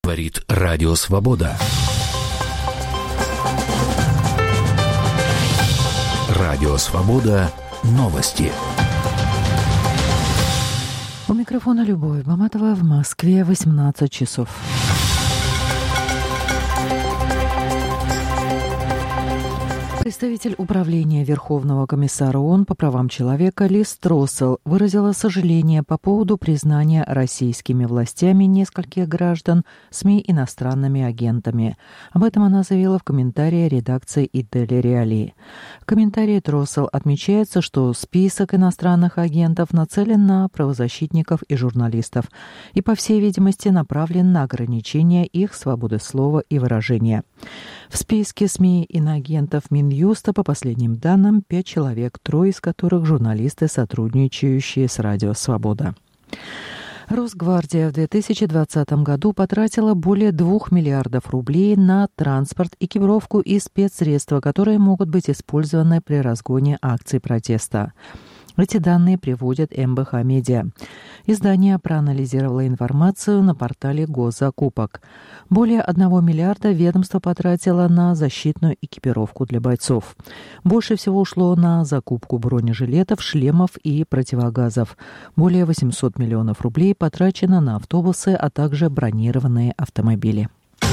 Говорит Радио Свобода. Радио Свобода. Новости. У микрофона Любовь Баматова, в Москве 18 часов. Представитель управления Верховного комиссара ООН по правам человека Лиз Троссел выразила сожаление по поводу признания российскими властями нескольких граждан СМИ иностранными агентами. Об этом она заявила в комментарии редакции «Идель Реали». В комментарии Троссел отмечается, что список иностранных агентов нацелен на правозащитников и журналистов и, по всей видимости, направлен на ограничение их свободы слова и выражения. В списке СМИ иноагентов Минюста, по последним данным, 5 человек, 3 из которых журналисты, сотрудничающие с Радио Свобода. Росгвардия в 2020 году потратила более 2 миллиардов рублей на транспорт, экипировку и спецсредства, которые могут быть использованы при разгоне акций протеста. Эти данные приводит МБХ Медиа. Издание проанализировало информацию на портале госзакупок. Более 1 миллиарда ведомство потратило на защитную экипировку для бойцов. Больше всего ушло на закупку бронежилетов, шлемов и противогазов. Более 800 миллионов рублей потрачено на автобусы, а также бронированные автомобили.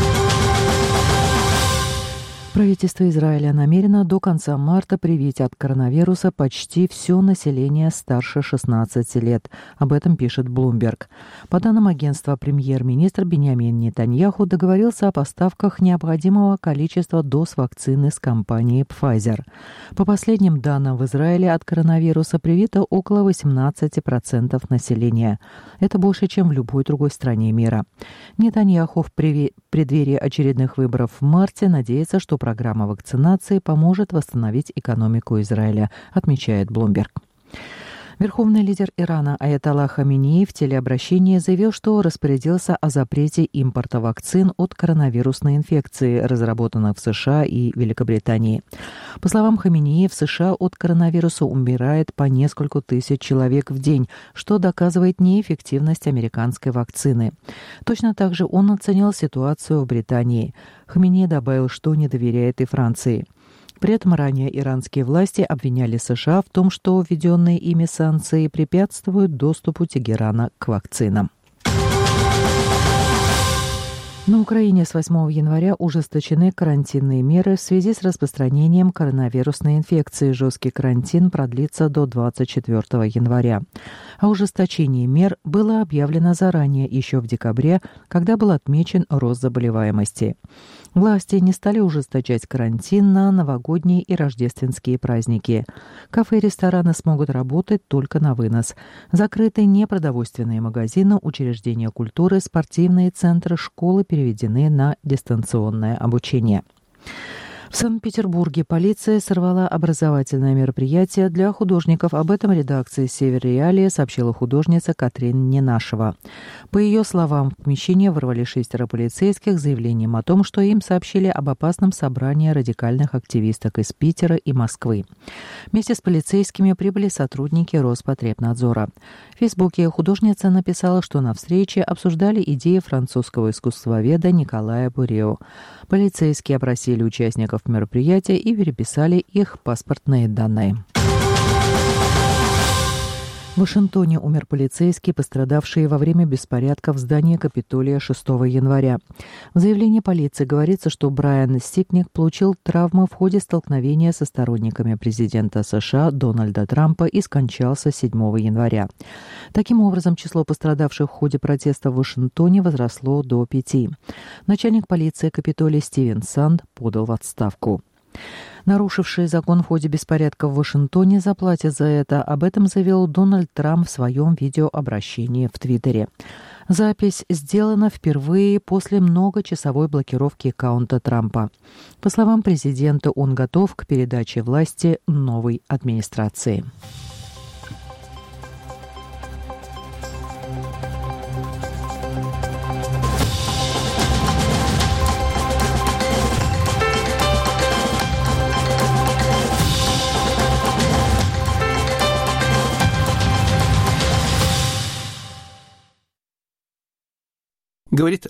Правительство Израиля намерено до конца марта привить от коронавируса почти все население старше 16 лет. Об этом пишет Bloomberg. По данным агентства, премьер-министр Биньямин Нетаньяху договорился о поставках необходимого количества доз вакцины с компанией Pfizer. По последним данным, в Израиле от коронавируса привито около 18% населения. Это больше, чем в любой другой стране мира. Нетаньяху в преддверии очередных выборов в марте надеется, что программа вакцинации поможет восстановить экономику Израиля, отмечает Bloomberg. Верховный лидер Ирана Аятолла Хаминеи в телеобращении заявил, что распорядился о запрете импорта вакцин от коронавирусной инфекции, разработанных в США и Великобритании. По словам Хаминеи, в США от коронавируса умирает по несколько тысяч человек в день, что доказывает неэффективность американской вакцины. Точно так же он оценил ситуацию в Британии. Хаминеи добавил, что не доверяет и Франции. При этом ранее иранские власти обвиняли США в том, что введенные ими санкции препятствуют доступу Тегерана к вакцинам. На Украине с 8 января ужесточены карантинные меры в связи с распространением коронавирусной инфекции. Жесткий карантин продлится до 24 января. О ужесточении мер было объявлено заранее, еще в декабре, когда был отмечен рост заболеваемости. Власти не стали ужесточать карантин на новогодние и рождественские праздники. Кафе и рестораны смогут работать только на вынос. Закрыты непродовольственные магазины, учреждения культуры, спортивные центры, школы переведены на дистанционное обучение. В Санкт-Петербурге полиция сорвала образовательное мероприятие для художников. Об этом редакции «Север Реалии» сообщила художница Катрин Ненашева. По ее словам, в помещение ворвались 6 полицейских с заявлением о том, что им сообщили об опасном собрании радикальных активисток из Питера и Москвы. Вместе с полицейскими прибыли сотрудники Роспотребнадзора. В Фейсбуке художница написала, что на встрече обсуждали идеи французского искусствоведа Николая Бурео. Полицейские опросили участников мероприятия и переписали их паспортные данные. В Вашингтоне умер полицейский, пострадавший во время беспорядков в здании Капитолия 6 января. В заявлении полиции говорится, что Брайан Стикник получил травмы в ходе столкновения со сторонниками президента США Дональда Трампа и скончался 7 января. Таким образом, число пострадавших в ходе протеста в Вашингтоне возросло до 5. Начальник полиции Капитолия Стивен Санд подал в отставку. Нарушившие закон в ходе беспорядков в Вашингтоне заплатят за это. Об этом заявил Дональд Трамп в своем видеообращении в Твиттере. Запись сделана впервые после многочасовой блокировки аккаунта Трампа. По словам президента, он готов к передаче власти новой администрации. Говорит